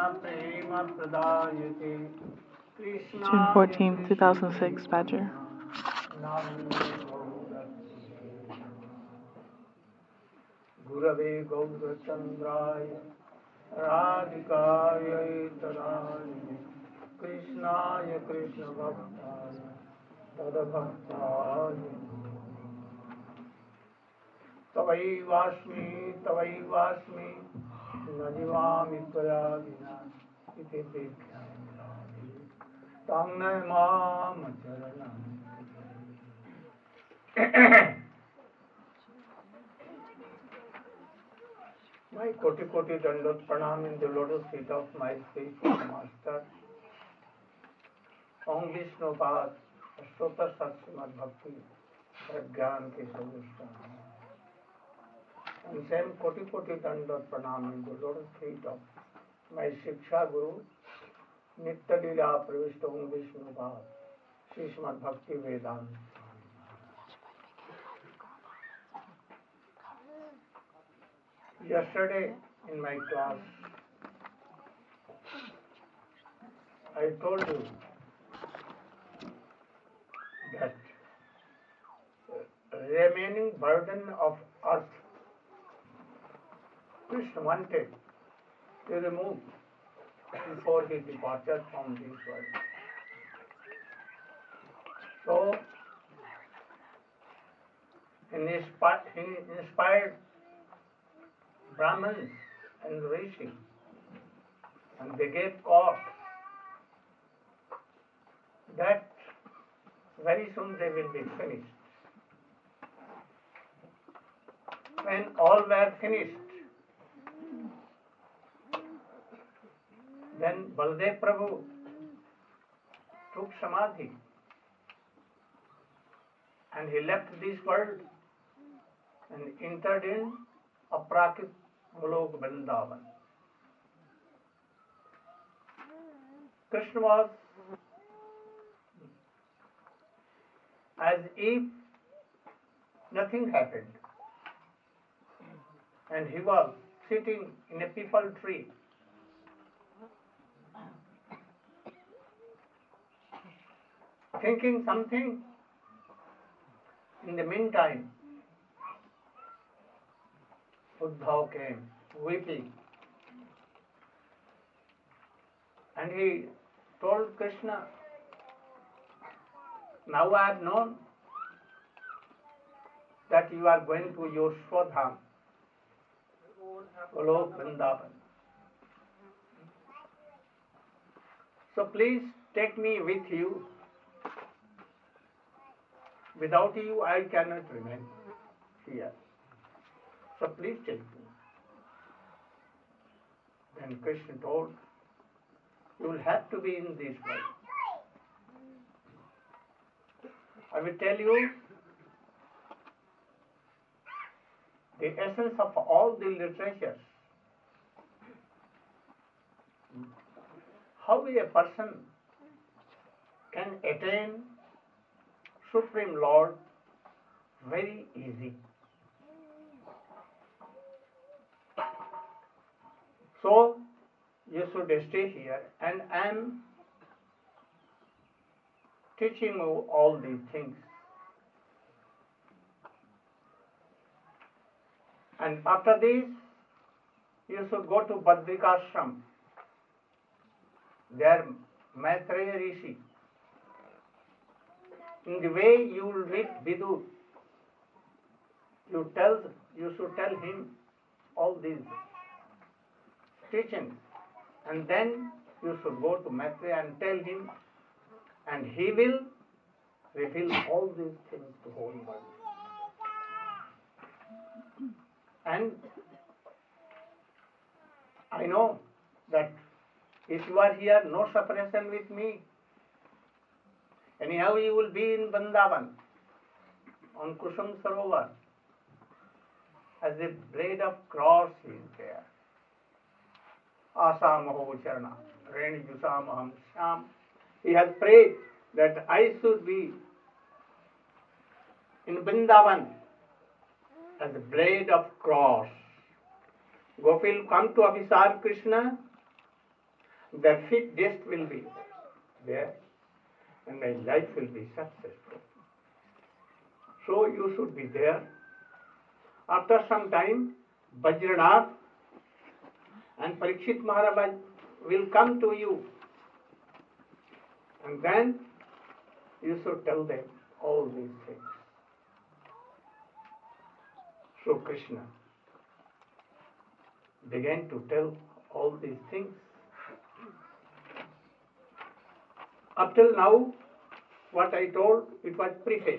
June 14th, 2006, Badger. Gurave Gaurachandraya Radhikaya Tadani Krishnaya Krishna Bhaktaya Tadabhaktaya Tavaivasmi Najivami Tvaya Vina Iti Dekhyami Tangnay Mam Charanam. My koti dandot pranam in the lotus feet of my spiritual master, Om Vishnu Pad, Ashtota Satsumad Bhakti, Pragyan Ke Sadhustan. And same koti dandot pranam in the lotus feet of my Shiksha Guru, Nitya Lila Pravishta Om Vishnu Pad, Srimad Bhakti Vedanta. Yesterday in my class, I told you that remaining burden of earth, Krishna wanted to remove before his departure from this world. So, he inspired Brahmins and Rishis, and they gave cause that very soon they will be finished. When all were finished, then Baldev Prabhu took Samadhi and he left this world and entered in Aprakit Golok Vrindavan. Krishna was as if nothing happened, and he was sitting in a peepal tree, thinking something. In the meantime, Uddhav came weeping, and he told Krishna, now I have known that you are going to your Swadham, Golok Vrindavan. So please take me with you. Without you, I cannot remain here. So please take me. Then Krishna told, you will have to be in this world. I will tell you the essence of all the literatures. How a person can attain Supreme Lord very easy. So you should stay here, and I am teaching you all these things. And after this, you should go to Badrikashram. There, Maitreya Rishi. In the way you will meet Vidur, you should tell him all these teachings, and then you should go to Maitreya and tell him, and he will reveal all these things to whole world. And I know that if you are here, no separation with me. Anyhow, you will be in Vrindavan, on Kusum Sarovar. As the blade of cross is there. Asamaho Charana, Reni Jusamaham Sham. He has prayed that I should be in Vrindavan as the blade of cross. Gopil come to Abhisar Krishna the fit death will be there and my life will be successful. So you should be there. After some time, Vajranath and Parikshit Maharaj will come to you, and then you should tell them all these things. So Krishna began to tell all these things. Up till now, what I told, it was preface.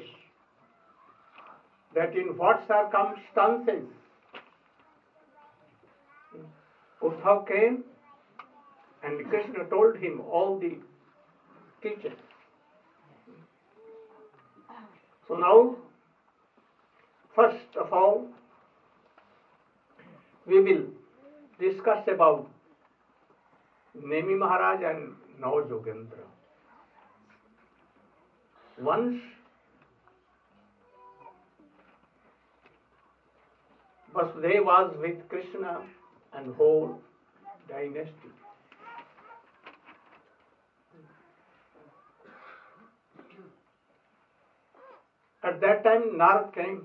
That in what circumstances Uddhav came and Krishna told him all the teachings. So now, first of all, we will discuss about Nemi Maharaj and Nav Yogendra. Once Vasudeva was with Krishna and whole dynasty. At that time, Narad came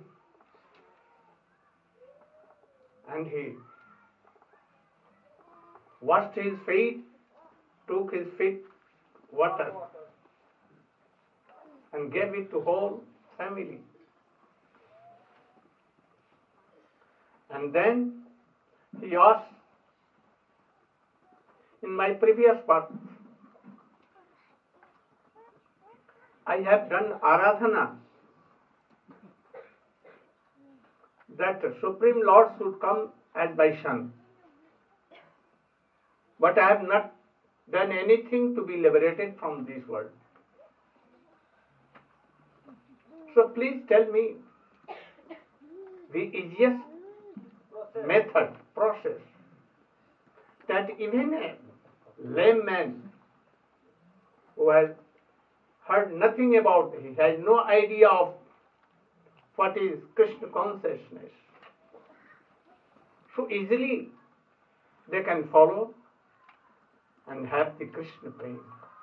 and he washed his feet, took his feet water and gave it to whole family. And then he asked, in my previous birth, I have done Aradhana that the Supreme Lord should come as my son. But I have not done anything to be liberated from this world. So please tell me the easiest method, process, that even a lame man who has heard nothing about, he has no idea of what is Krishna consciousness, so easily they can follow and have the Krishna prema.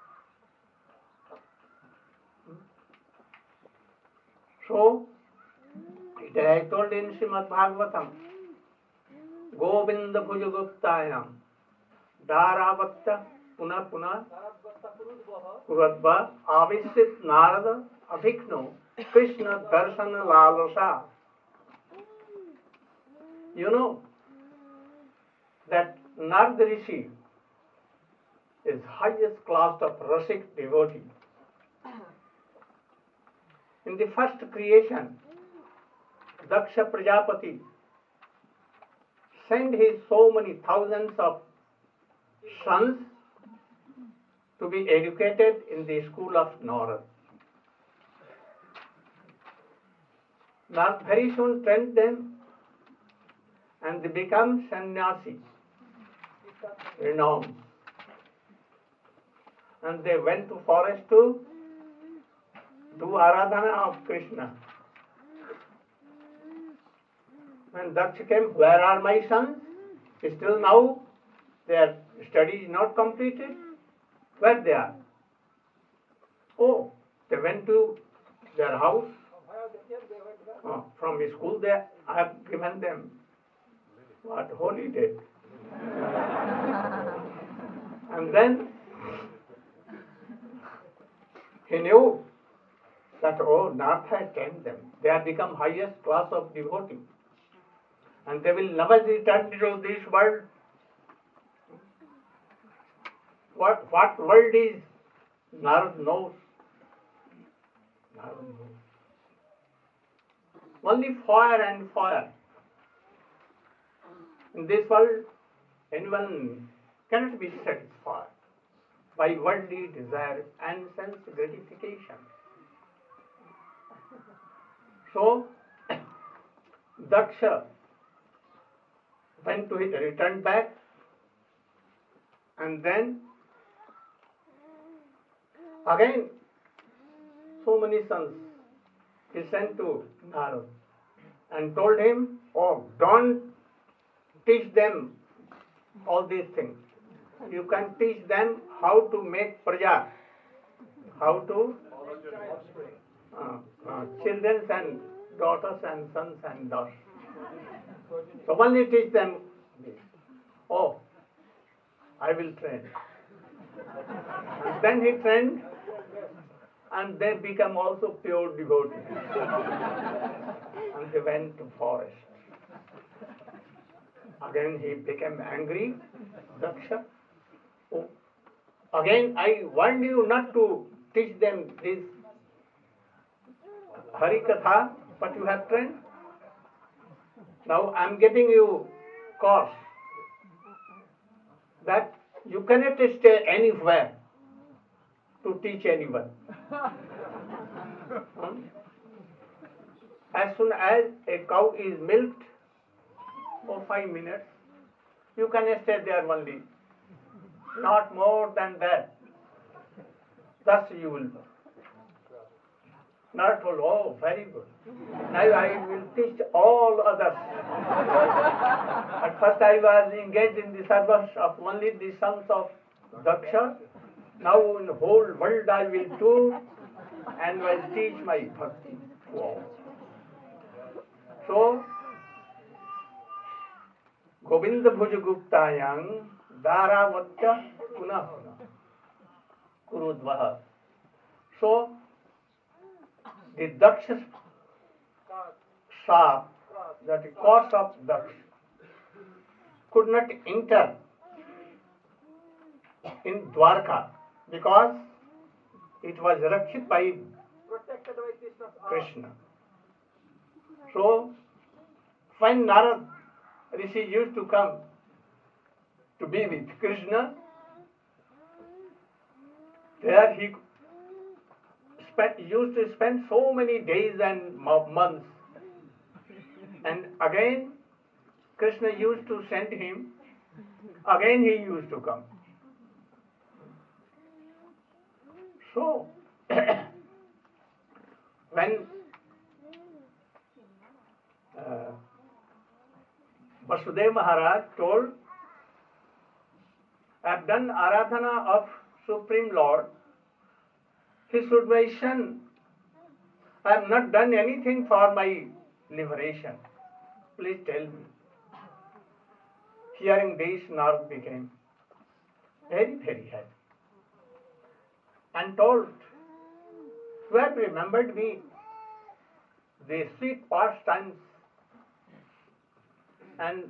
So, it I told in Srimad Bhagavatam, Govinda Bhujaguptayam Dharavatta Puna Puna Kuradva Avisit Narada Abhikno Krishna Darshana Lalasa. You know that Narada Rishi is highest class of Rasik devotee. In the first creation, Daksha Prajapati sent his so many thousands of sons to be educated in the school of Narad. Narad very soon trained them and they become sannyasi, renowned. And they went to forest to do Aradhana of Krishna. When Daksha came, where are my sons? Still now their study is not completed. Where they are? Oh, they went to their house. From school they I have given them what holiday. And then he knew that, oh, Nath had trained them. They have become highest class of devotee. And they will never return to this world. What world is? Narad knows. Narad knows. Only fire and fire. In this world, anyone cannot be satisfied by worldly desire and sense gratification. So, Daksha went to returned back, and then again so many sons he sent to Narad and told him, oh, don't teach them all these things. You can teach them how to make praja, how to children and daughters and sons and daughters. So only teach them this. Oh, I will train. And then he trained, and they become also pure devotees. And he went to forest. Again he became angry, Daksha. Oh, again I warned you not to teach them this Harikatha, but you have trained. Now I am giving you course that you cannot stay anywhere to teach anyone. As soon as a cow is milked for 5 minutes, you can stay there only, not more than that. Thus you will. Not all, oh, very good. Now I will teach all others. At first I was engaged in the service of only the sons of Daksha. Now in the whole world I will tour and will teach my bhakti to all. So, Govinda Bhuja Guptayang Dharavatya Punah Kurudvaha. So, the Daksha saw that the course of Daksha could not enter in Dwarka because it was rakshit by Krishna. So, when Narad Rishi used to come to be with Krishna, there he used to spend so many days and months. And again, Krishna used to send him, again he used to come. So, when Vasudeva Maharaj told, I have done Aradhana of Supreme Lord, he should my son. I have not done anything for my liberation. Please tell me. Hearing this, Narad became very, very happy and told, you have remembered me the sweet pastimes and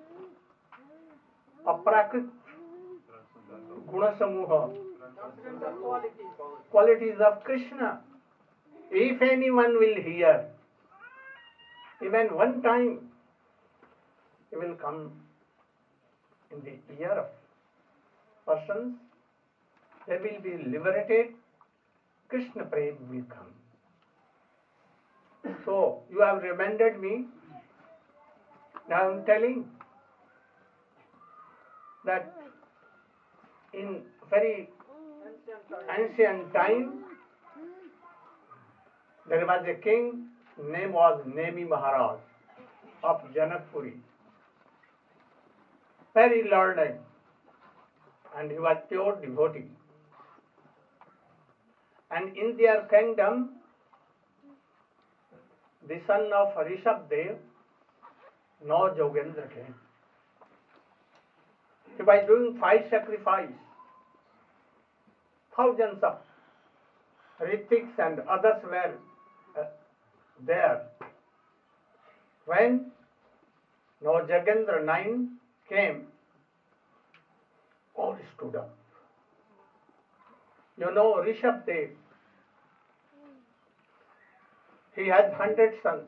aprakrit gunasamuha, qualities of Krishna. If anyone will hear, even one time, it will come in the ear of persons, they will be liberated, Krishna Prem will come. So, you have reminded me, now I am telling that in very ancient time, there was a king, name was Nemi Maharaj of Janakpuri. Very learned, and he was pure devotee. And in their kingdom, the son of Rishabdev, now Jogendra came. He was doing 5 sacrifices. Thousands of Ritiks and others were there. When now Jogendra 9 came, all stood up. You know Rishabdev, he had 100 sons.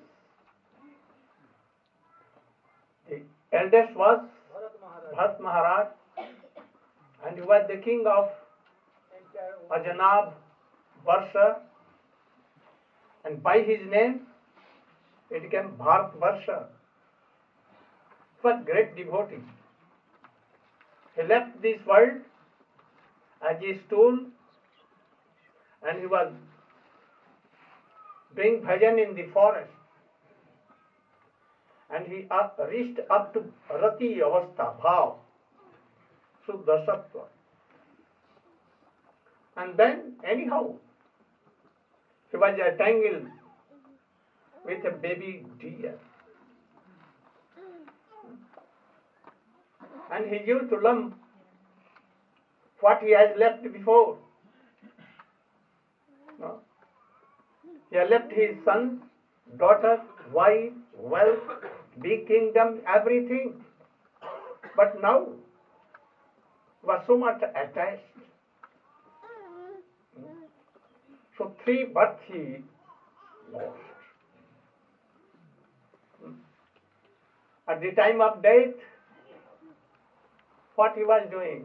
The eldest was Bharat Maharaj, and he was the king of Ajanab, Varsha, and by his name it became Bharat Varsha. He was great devotee. He left this world as a stool, and he was doing bhajan in the forest. And he reached up to Rati Avastha, Bhav. Suddha Sattva. And then, anyhow, he was entangled with a baby deer. And he used to lump what he has left before. No? He has left his son, daughter, wife, wealth, big kingdom, everything. But now, was so much attached. So 3 births he lost. At the time of death, what he was doing?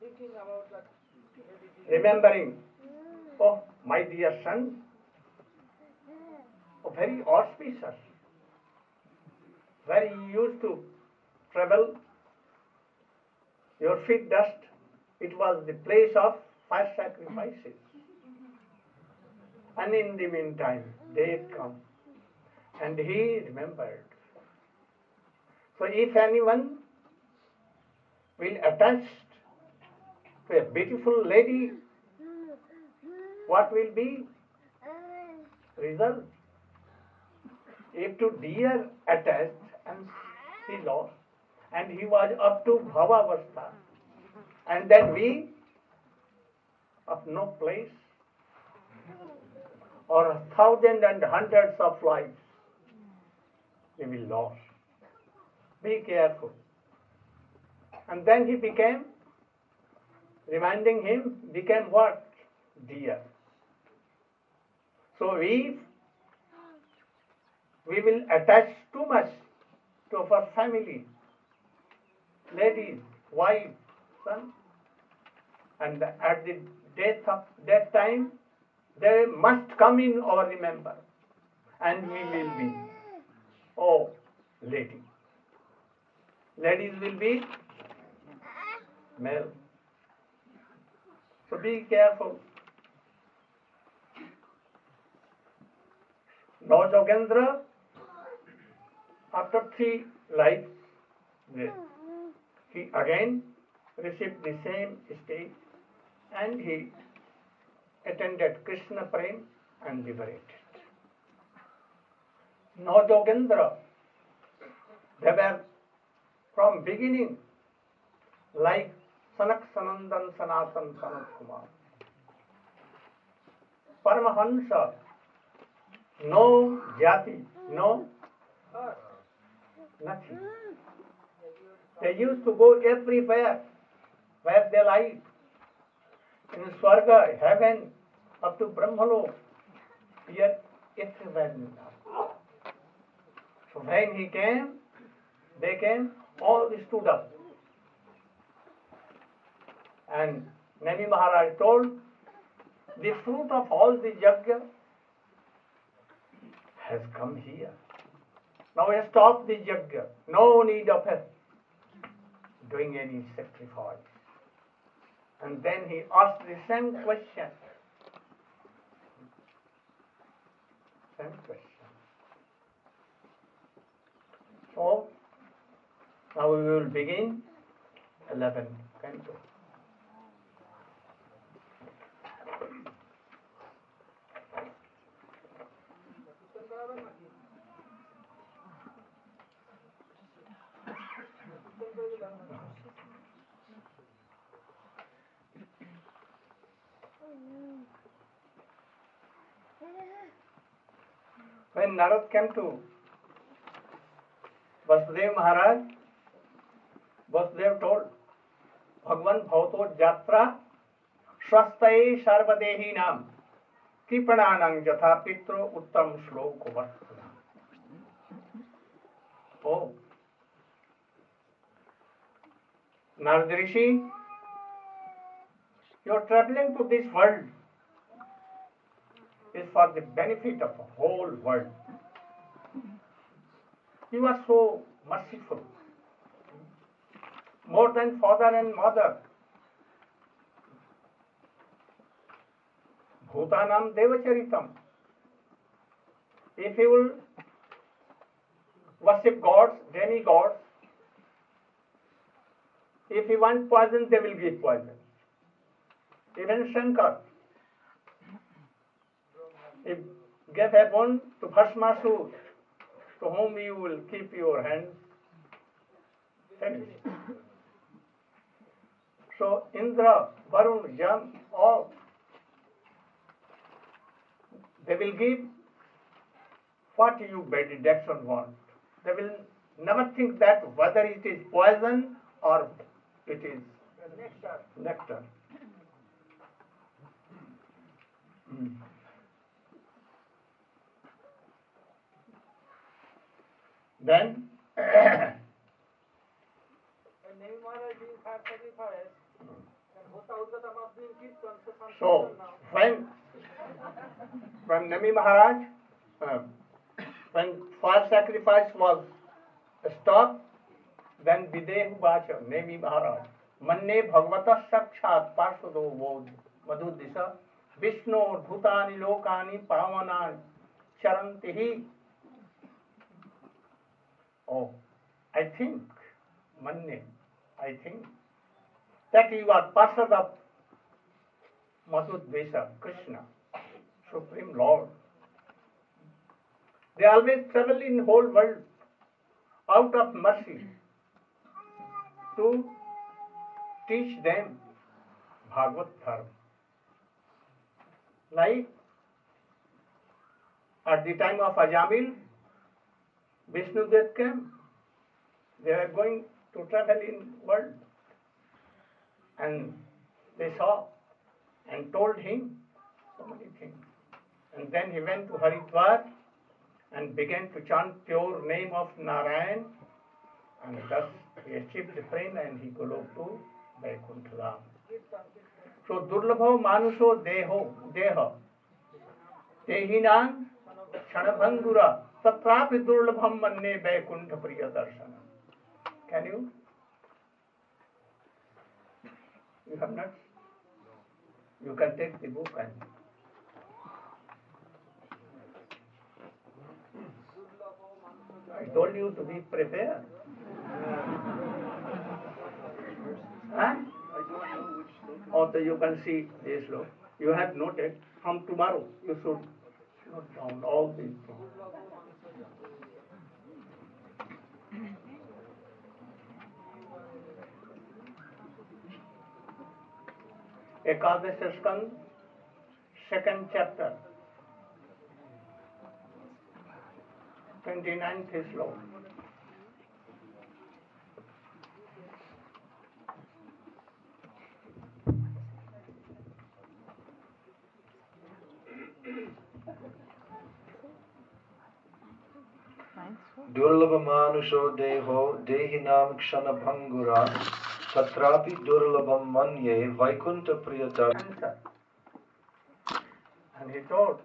Remembering, oh, my dear son, oh, very auspicious, where you used to travel, your feet dust, it was the place of fire sacrifices. And in the meantime, death come, and he remembered. So if anyone will attach to a beautiful lady, what will be result? If to deer attached and he lost, and he was up to bhavavastha, and then we of no place, or thousands and hundreds of lives, we will lose. Be careful. And then he became, reminding him, became what? Deer. So if we will attach too much to our family, ladies, wife, son, and at the death of that time, they must come in our remember, and we will be, oh, lady. Ladies will be male. So be careful. Now Jogendra, after 3 lives, he again received the same state, and he attended Krishna Prem and liberated. Now Jogendra, they were from beginning like Sanak Sanandan Sanatan Sanat Kumar. Paramahansa, no jati, no nothing. They used to go everywhere where they like. In Swarga, heaven, up to Brahmalok, here everywhere. So when he came, they came, all stood up. And Nemi Maharaj told, the fruit of all the yajna has come here. Now stop the yajna. No need of doing any sacrifice. And then he asked the same question. Same question. So, now we will begin 11 canto. When Narad came to Vasudev Maharaj, Vasudev told, Bhagwan Bhavato Jatra Swastaye Sarvadehi Nam Kripananang Jatha Pitro Uttam Shloko Vatsuna. Oh, Narad Rishi, you are traveling to this world is for the benefit of the whole world. You are so merciful, more than father and mother. Bhutanam Devacharitam. If you will worship gods, demigods, If he wants poison, they will give poison. Even Shankar, if gave a boon to Bhasmasur, to whom you will keep your hands finished. So Indra, Varun, Yam, all, they will give what you by deduction want. They will never think that whether it is poison or it is nectar. Then so when Nami Maharaj, when fire sacrifice was stopped, then Videhu Vacha, Nami Maharaj, Manne Bhagavata Sakshat Parshado Bodh Madhudisa Vishnu Bhutani Lokani Pavana Charantihi. Oh, I think, Manne, I think that you are Parshad of Madhudvesa, Krishna, Supreme Lord. They always travel in whole world out of mercy to teach them Bhagavad Dharma. Like at the time of Ajamil, Vishnudev came. They were going to travel in world, and they saw and told him so many things. And then he went to Haridwar and began to chant pure name of Narayan, and thus he achieved the prema and he go to Vaikuntha Dham. So Durlabho Manusho Deha Tehinang Kshanabhangura Tatrapi Durlabham Manne Vaikuntha Priya Darshana. Can you? You have not? You can take the book and I told you to be prepared. Huh? Also you can see this look. You have noted from tomorrow you should note down all these things. Ekadasha Skand, second chapter, 29th sloka. Durlabha manusho deho dehinam kshana bhangura tatrapi durlabham manye vaikunta priyatar. And he told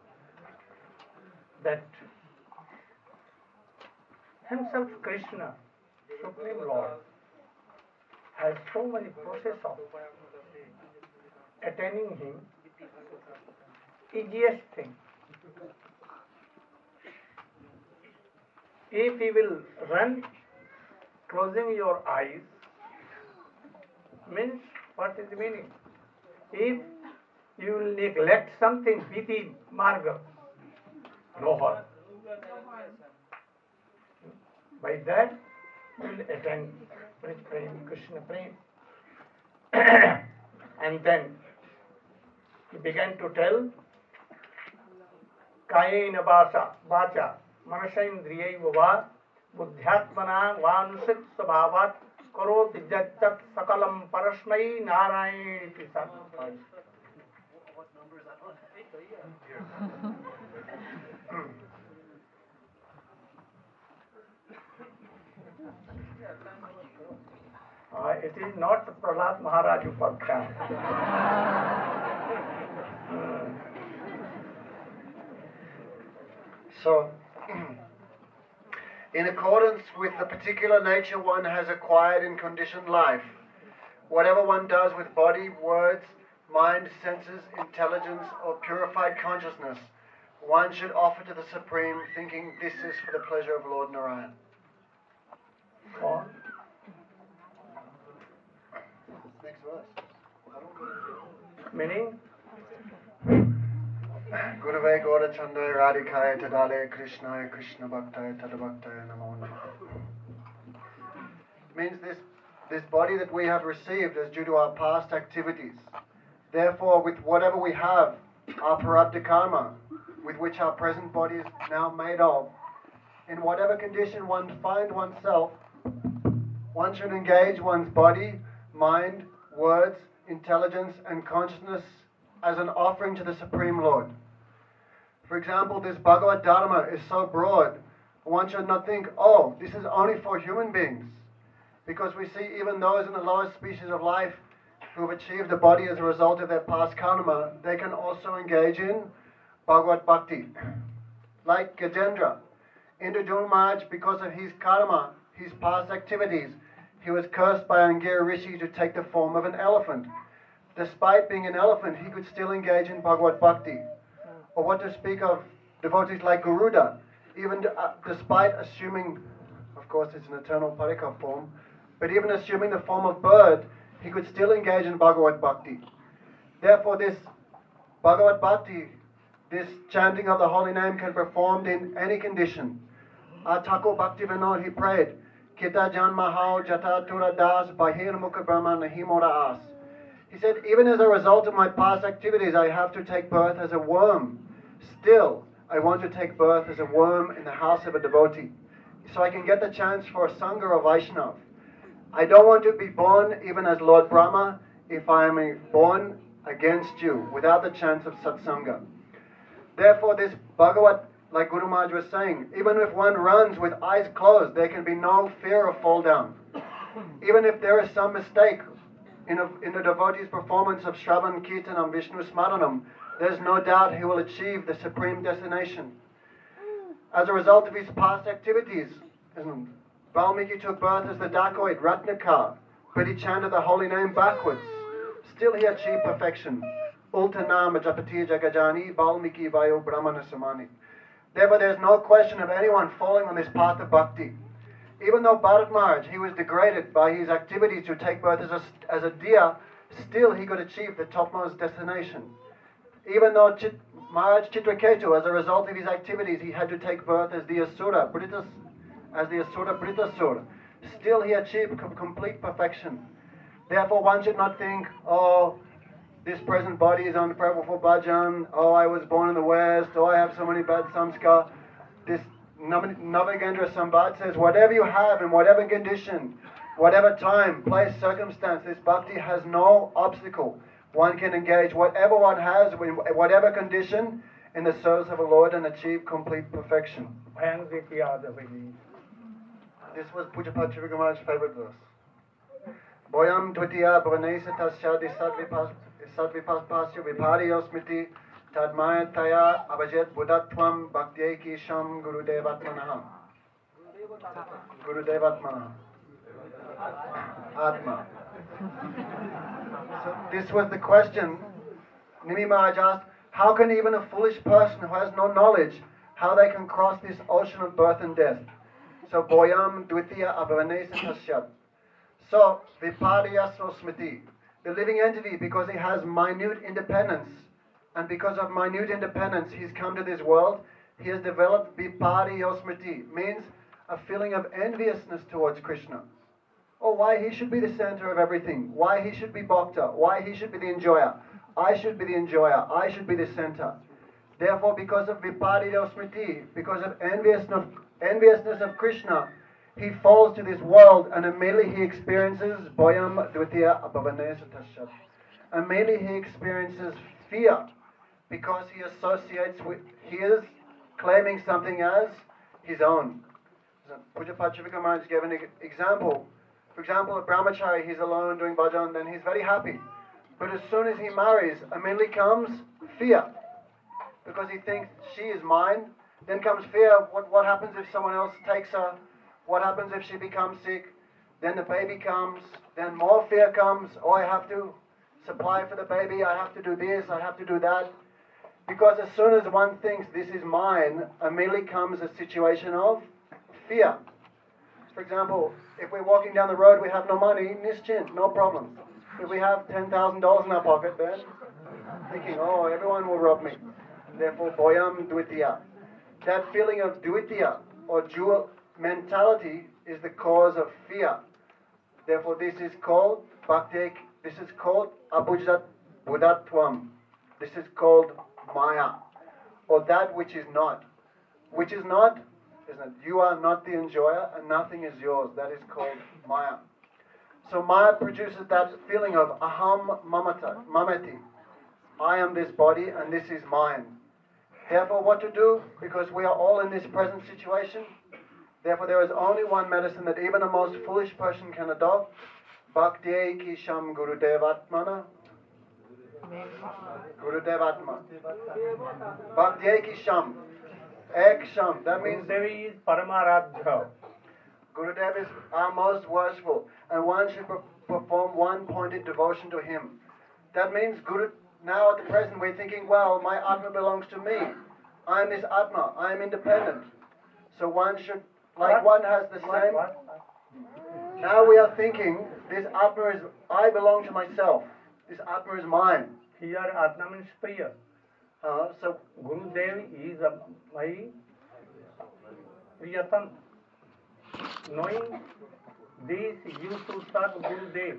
that himself Krishna, Supreme Lord, has so many process of attaining him. Easiest thing. If he will run closing your eyes, means what is the meaning? If you will neglect something, Viti Marga, no harm. By that, you will attain Krishna Prem. And then he began to tell Kayena Vacha Manasendriyaiva va Buddhyatmana Vanusit Sabhavat Karoti Jattat Sakalam Parasmai Narayani Sacrifice. It is not Prahlad Maharaj Upakhyan. So, in accordance with the particular nature one has acquired in conditioned life, whatever one does with body, words, mind, senses, intelligence, or purified consciousness, one should offer to the Supreme, thinking this is for the pleasure of Lord Narayan. Meaning? Gurave Gaurachandaya Radhikaya Tadale Krishnaya Krishna Bhaktaya Tadabhaktaya Namo Namaha. Means this body that we have received is due to our past activities. Therefore, with whatever we have, our prarabdha karma, with which our present body is now made of, in whatever condition one finds oneself, one should engage one's body, mind, words, intelligence, and consciousness as an offering to the Supreme Lord. For example, this Bhagavad Dharma is so broad, one should not think, oh, this is only for human beings. Because we see even those in the lowest species of life who have achieved a body as a result of their past karma, they can also engage in Bhagavad Bhakti. Like Gajendra. Indradula Maharaj, because of his karma, his past activities, he was cursed by Angira Rishi to take the form of an elephant. Despite being an elephant, he could still engage in Bhagavad Bhakti. Or what to speak of devotees like Garuda, even despite assuming, of course it's an eternal parika form, but even assuming the form of bird, he could still engage in Bhagavad Bhakti. Therefore this Bhagavad Bhakti, this chanting of the holy name can be performed in any condition. Thakur Bhakti Vinod, he prayed, Kita Janmahao Jata Tura Das Bahir Mukha Brahma Nahimora As. He said, even as a result of my past activities, I have to take birth as a worm. Still, I want to take birth as a worm in the house of a devotee, so I can get the chance for a Sangha or Vaishnav. I don't want to be born even as Lord Brahma if I am born against you, without the chance of satsanga. Therefore, this Bhagavad, like Guru Maharaj was saying, even if one runs with eyes closed, there can be no fear of fall down. Even if there is some mistake in the devotee's performance of Shravan Kirtanam Vishnu Smaranam, there's no doubt he will achieve the supreme destination. As a result of his past activities, Valmiki took birth as the dacoit Ratnakar, but he chanted the holy name backwards. Still he achieved perfection. Ultanama Japati Jagajani Valmiki Vayo Brahmana Samani. Therefore there's no question of anyone falling on this path of bhakti. Even though Bharat Maharaj, he was degraded by his activities to take birth as a deer, still he could achieve the topmost destination. Even though Maharaj Chitraketu, as a result of his activities, he had to take birth as the Asura Britasura, still he achieved complete perfection. Therefore one should not think, oh, this present body is unpreferable for bhajan, oh, I was born in the West, oh, I have so many bad samskar. This Navagendra Sambad says, whatever you have, in whatever condition, whatever time, place, circumstance, this bhakti has no obstacle. One can engage whatever one has, in whatever condition, in the service of the Lord and achieve complete perfection. This was Pujapad Trivika Maharaj's favorite verse. Boyam Dvitiya Bhavanesa Tasyadi Sadvipasya Vibhariyo Smiti Tadmaya Taya Abhajet Buddhatvam Bhaktyeki Sham Gurudevatmanaha. Gurudevatmanaha. Atma. So this was the question Nimi Maharaj asked, how can even a foolish person who has no knowledge, how they can cross this ocean of birth and death? So Boyam Dvitiya Abhavanesa Tasyad. So Vipariyasno Smriti, the living entity, because he has minute independence, and because of minute independence he's come to this world, he has developed Vipariyasmriti, means a feeling of enviousness towards Krishna. Oh, why he should be the center of everything, why he should be bhakta, why he should be the enjoyer, I should be the enjoyer, I should be the center. Therefore, because of Vipariyasmriti, because of enviousness of Krishna, he falls to this world and immediately he experiences Boyam Dvitiya Abhavanesa Tashat. Immediately he experiences fear because he associates with, he is claiming something as his own. Pujapad Trivika Maharaj gave an example. For example, a brahmachari, he's alone doing bhajan, then he's very happy. But as soon as he marries, immediately comes fear. Because he thinks she is mine. Then comes fear, what happens if someone else takes her? What happens if she becomes sick? Then the baby comes, then more fear comes. Oh, I have to supply for the baby, I have to do this, I have to do that. Because as soon as one thinks this is mine, immediately comes a situation of fear. For example, if we're walking down the road, we have no money, nischint, no problem. If we have $10,000 in our pocket, then thinking, oh, everyone will rob me. Therefore, Boyam Dvitiya. That feeling of Dvitiya or dual mentality is the cause of fear. Therefore, this is called Bhakti. This is called Abhujat Buddhatvam. This is called Maya, or that which is not. Which is not, isn't it? You are not the enjoyer, and nothing is yours. That is called Maya. So Maya produces that feeling of aham mamati. I am this body, and this is mine. Therefore, what to do? Because we are all in this present situation. Therefore, there is only one medicine that even a most foolish person can adopt. Bhakti ki sham Gurudevatmana. Gurudevatma. Bhakti ki sham. Ek sham. That means Gurudev is Paramaradha. Gurudev is our most worshipful, and one should perform one-pointed devotion to him. That means Guru. Now at the present we're thinking, well, my Atma belongs to me. I am this Atma. I am independent. So one should, like one has the same. Now we are thinking, this Atma is, I belong to myself. This Atma is mine. Here Atma means Priya. So Gurudev is my Priyatam. Knowing this, you should serve Gurudev.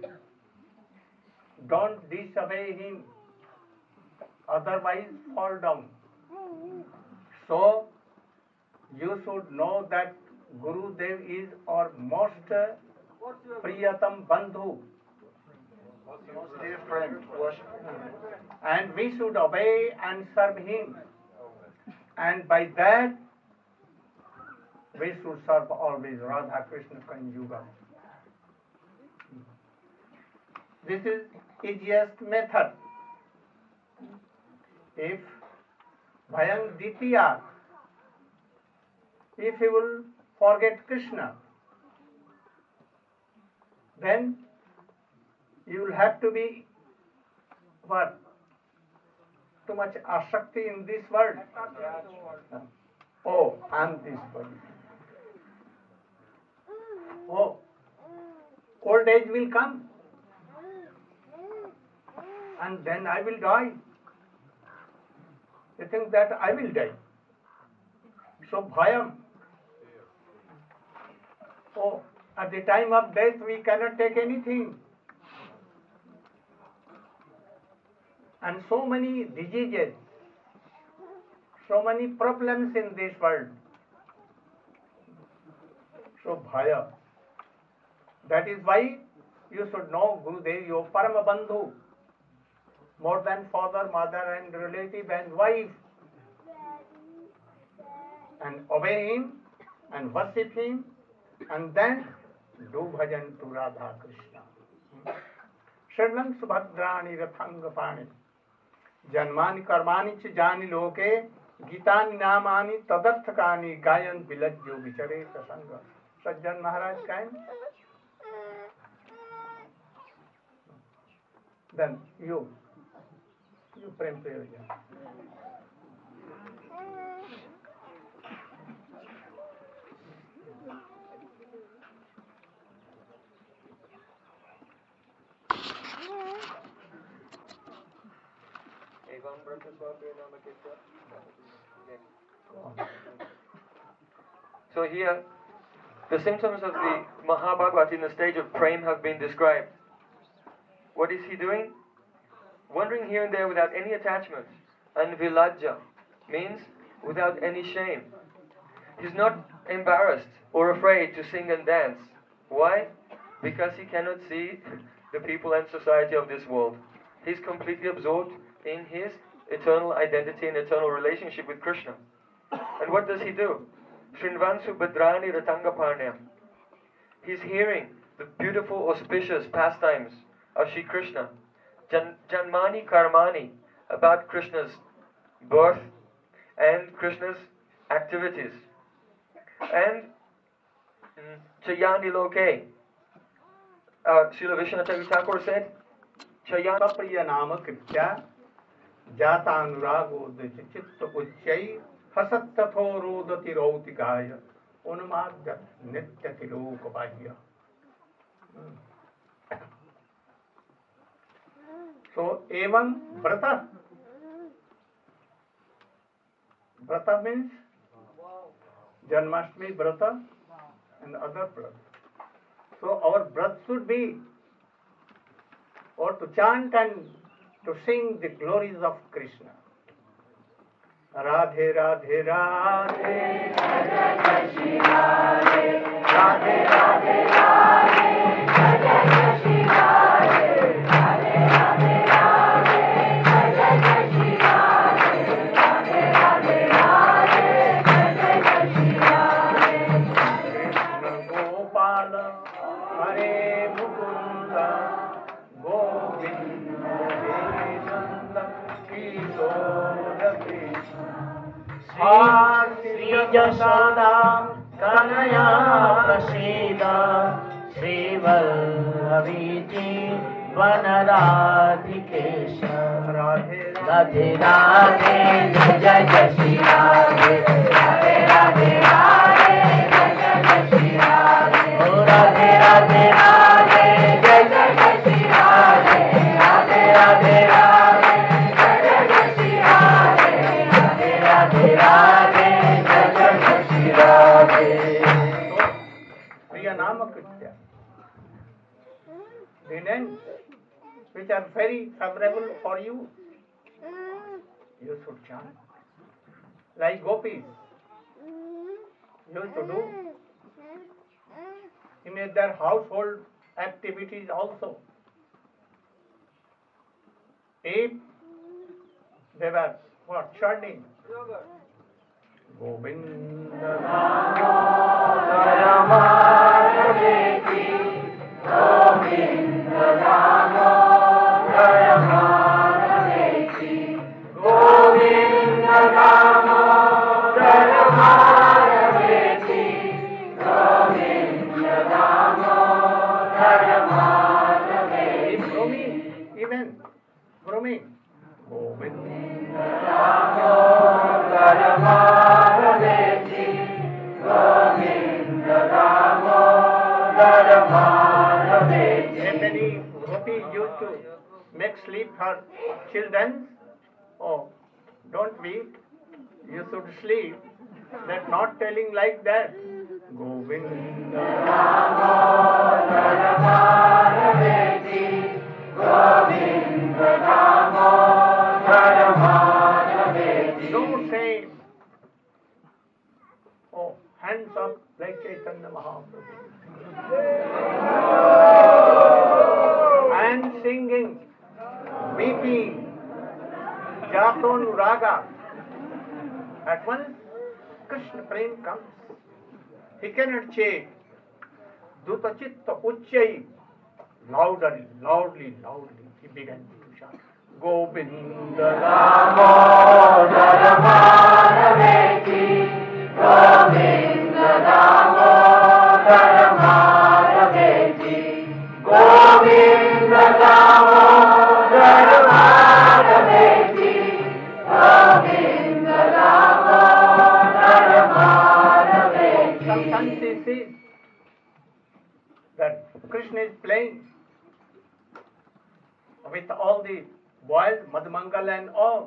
Don't disobey him, otherwise fall down. So, you should know that Gurudev is our most Priyatam Bandhu. most dear friend, worshipful. And we should obey and serve him. And by that, we should serve always Radha Krishna Kanyuga. This is easiest method. If Bhayam Ditya, if you will forget Krishna, then you will have to be what? Too much asakti in this world. Oh, I am this body. Oh, old age will come, and then I will die. You think that I will die. So bhayam. Oh, at the time of death we cannot take anything. And so many diseases, so many problems in this world. So bhaya. That is why you should know Gurudev, your Parama Bandhu, more than father, mother and relative and wife. And obey him and worship him and then do bhajan to Radha Krishna. Sharnam subhadrani rathangapani janmani karmani ch jani loke gitani namani tadarthakani gayan vilajyo vichare prasanga. Sajjan Maharaj can. Then you prem prayer. So here, the symptoms of the Mahabhagavat in the stage of prem have been described. What is he doing? Wandering here and there without any attachments. And vilajja means without any shame. He's not embarrassed or afraid to sing and dance. Why? Because he cannot see the people and society of this world. He's completely absorbed in his eternal identity and eternal relationship with Krishna. And what does he do? Shrinvansu Bhadrani Ratangaparnyam. He's hearing the beautiful, auspicious pastimes of Shri Krishna. Janmani Karmani, about Krishna's birth and Krishna's activities. And Chayani Loke. Srila Vishwanath Thakur said, Chayana Priya Nama Kritya Jata Anurago Chitta Uchai Hasat Tatho Rodati Rautikaya Unamadya Nityati Lokabahya. So, evam vrata Vrata means Janmashtami Vrata and other Vrata. So our breath should be or to chant and to sing the glories of Krishna. Radhe Radhe Radhe, Jai Shri Radhe, Radhe Radhe Radhe, Jai Shri Radhe, Radhe Radhe Radhe, Jai Shri Radhe, Radhe Radhe Radhe, Jai Shri Radhe. Krishna Gopala, Hare Mukunda, Govinda Nanda, Kishora Krishna. Shri Jashoda Kanaya Prasida Shri Vallabhiji Vanaradhikesha Radhe Radhe Radhe Jai Jai Shri Radhe Radhe Radhe Radhe Jai Jai Shri Radhe Oh Radhe Radhe Radhe Jai Jai Shri Radhe Radhe Radhe Radhe Jai Jai Shri Radhe Radhe Radhe Radhe Jai Jai Shri Radhe. Priya Namakritya. The names which are very favorable for you, you should chant. Like gopis used to do in their household activities also. If they were chanting Govinda even grooming Govinda many gopis used to make sleep her children. Oh, don't weep, you should sleep. That not telling like that. Govinda don't say, oh, hands up like Chaitanya Mahaprabhu. And singing, weeping, Jato Nuraga. At once, Krishna Prem comes. He cannot say, Duta Chitta Uchchai. Loudly, he began to shout, Govinda Damodara Madhaveti, Govinda Damodara Madhaveti, Govinda Damodara Madhaveti, Govinda Damodara Madhaveti. Sometimes he says that Krishna is playing with all the boys, Madhumangal and all.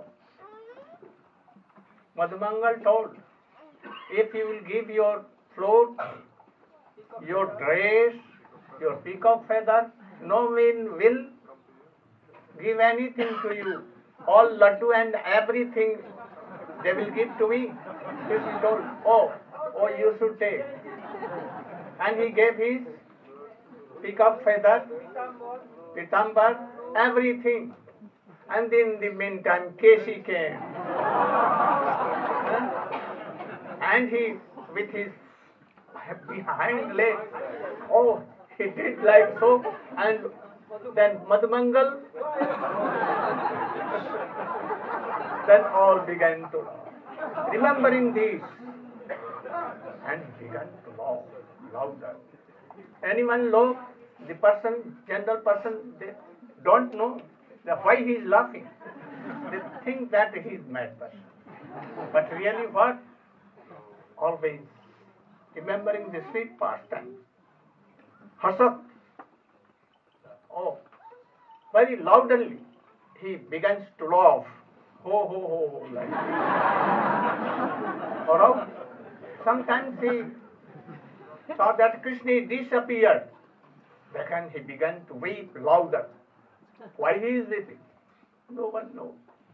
Madhumangal told, if you will give your flute, your dress, your peacock feather, no one will give anything to you. All laddu and everything they will give to me. Krishna told, oh, you should take. And he gave his peacock feather, pitambar, everything. And in the meantime, Keshi came. And he, with his behind leg, oh, he did like so. And then Madhumangal, then all began to laugh. Remembering this, and he began to laugh louder. Anyone laugh? The person, general person, they don't know why he is laughing. They think that he is mad person. But really what? Always remembering the sweet pastime. Hasat. Oh, very loudly he begins to laugh. ho ho ho ho like that. Or sometimes he saw that Krishna disappeared. Then he began to weep louder. Why he is weeping? No one knows.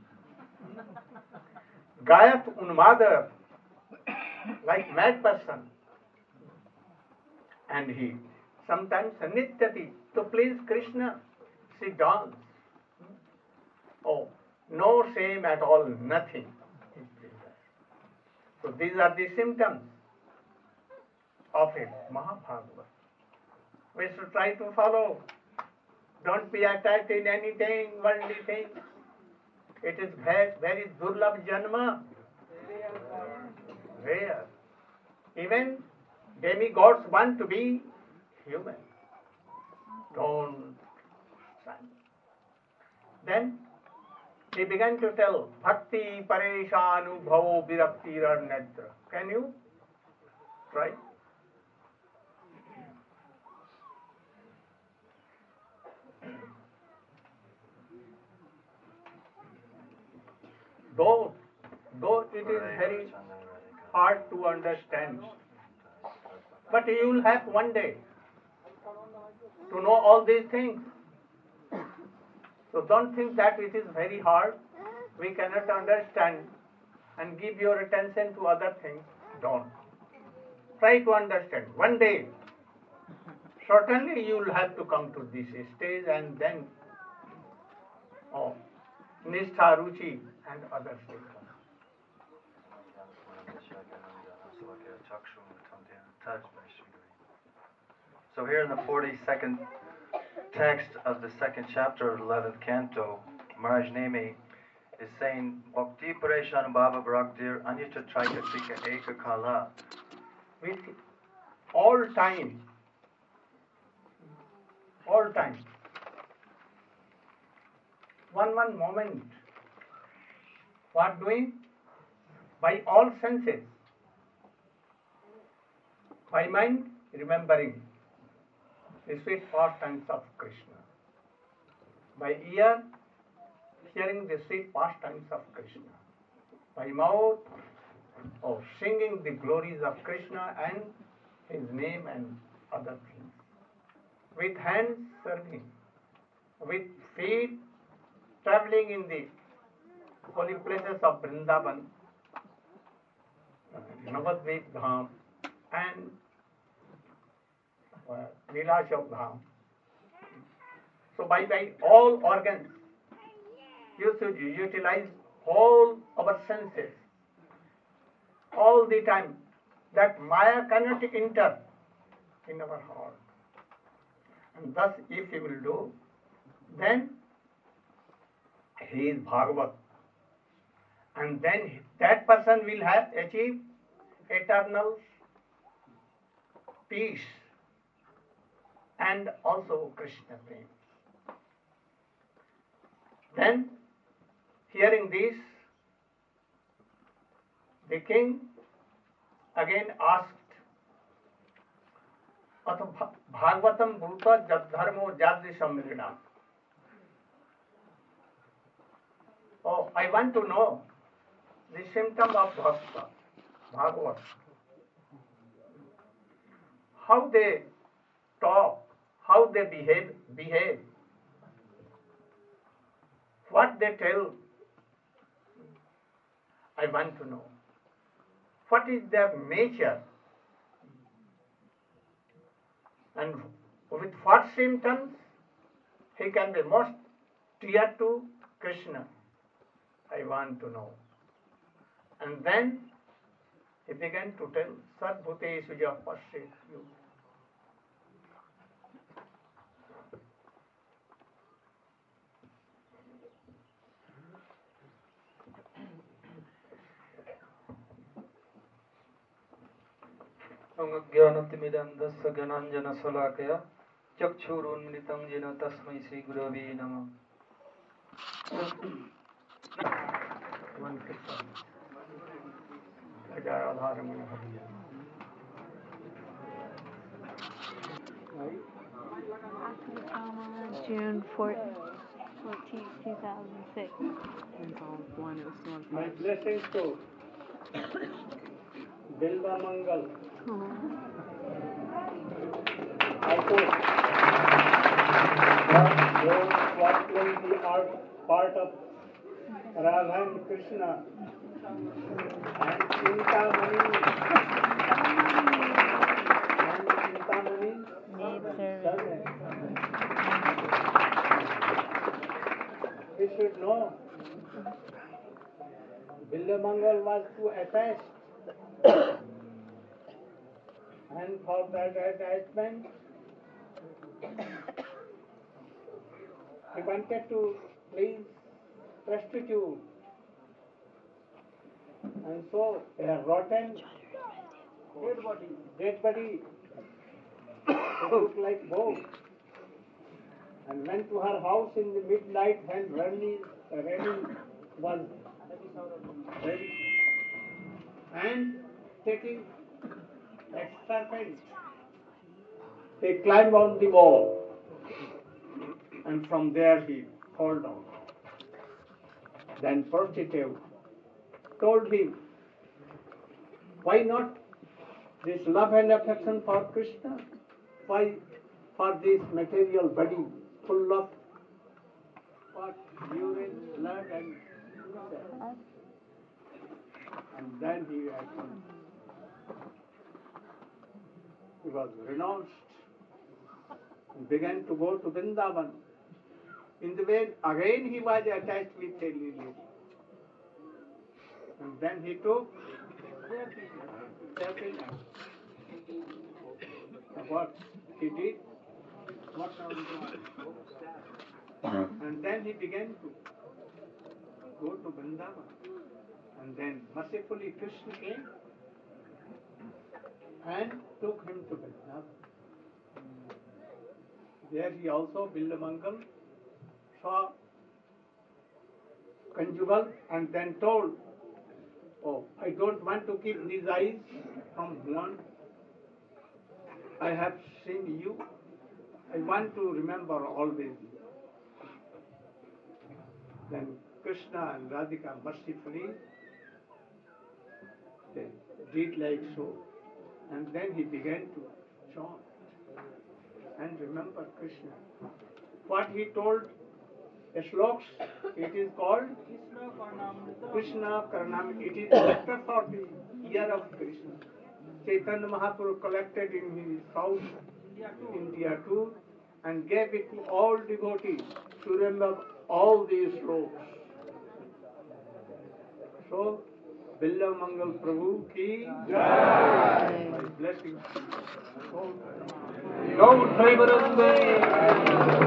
Gayat Unmadar, like mad person. And he sometimes Nityati, to please Krishna, she dance. Oh, no shame at all, nothing. So these are the symptoms of a Mahabhagavad. We should try to follow. Don't be attached in anything, worldly thing. It is very, very durlabh janma. Rare. Even demigods want to be human. Don't stand. Then he began to tell Bhakti Pareshanu Bhavo Viraktir Nedra. Can you try? Though it is very hard to understand, but you will have one day to know all these things. So don't think that it is very hard, we cannot understand, and give your attention to other things. Don't. Try to understand. One day, certainly you will have to come to this stage, and then Nishtha, Ruchi and other things. So here in the 42nd text of the second chapter of the 11th canto, Maharaj Nemi is saying, Bhakti Pareshan Baba Bhaktir Anyata Traika Tika Eka Kala. With all time, one moment, what doing? By all senses, by mind, remembering the sweet pastimes of Krishna. By ear, hearing the sweet pastimes of Krishna. By mouth, singing the glories of Krishna and his name and other things. With hands, serving. With feet, traveling in the holy places of Vrindavan, Navadvip Dham and Nilachal Dham. So by all organs, you should utilize all our senses all the time, that Maya cannot enter in our heart. And thus if he will do, then he is Bhagavat. And then that person will have achieved eternal peace and also Krishna prema. Then, hearing this, the king again asked, Ato Bhagavatam Bhuta Jadharmo Jadrisam Mridam. Oh, I want to know the symptom of Bhakta, Bhagavat. How they talk, how they behave, what they tell. I want to know. What is their nature? And with what symptoms he can be most dear to Krishna? I want to know. And then he began to tell, Sarvbhuteshu ja pasyetyu. ज्ञानतिमिदन्धस्य ज्ञानाञ्जनशलाकया चक्षुरुन्मिलितं येन तस्मै श्रीगुरवे नमः. One Krishna. Radharamana Hariya. June 14th, 2006. one. It was still on My 5. blessings to Bilva Mangal. Also, those what will be part of Radha and Krishna and Chintamani servant. We should know Bilvamangal was too attached, and for that attachment, he wanted to please prostitute, and so a rotten dead body, he took like boat and went to her house in the midnight when Rani was ready, and taking extra fence, he climbed on the wall, and from there he fell down. Then prostitute told him, why not this love and affection for Krishna? Why for this material body full of what? Urine, blood and sex? And then he was renounced and began to go to Vrindavan. In the way, again he was attached with a lily. And then he took therapy. What he did, what now he did. And then he began to go to Vrindavan. And then mercifully Krishna came and took him to Vrindavan. There he also, Bilvamangal, saw conjugal and then told, oh, I don't want to keep these eyes from one. I have seen you. I want to remember always you. Then Krishna and Radhika mercifully they did like so. And then he began to chant and remember Krishna. What he told sloks, it is called Krishna Karnamrita. It is nectar for the ear of Krishna. Chaitanya Mahaprabhu collected in his south India tour and gave it to all devotees to remember all these sloks. So, Bilvamangal Prabhu ki Jai. My blessings. Lord Premanande.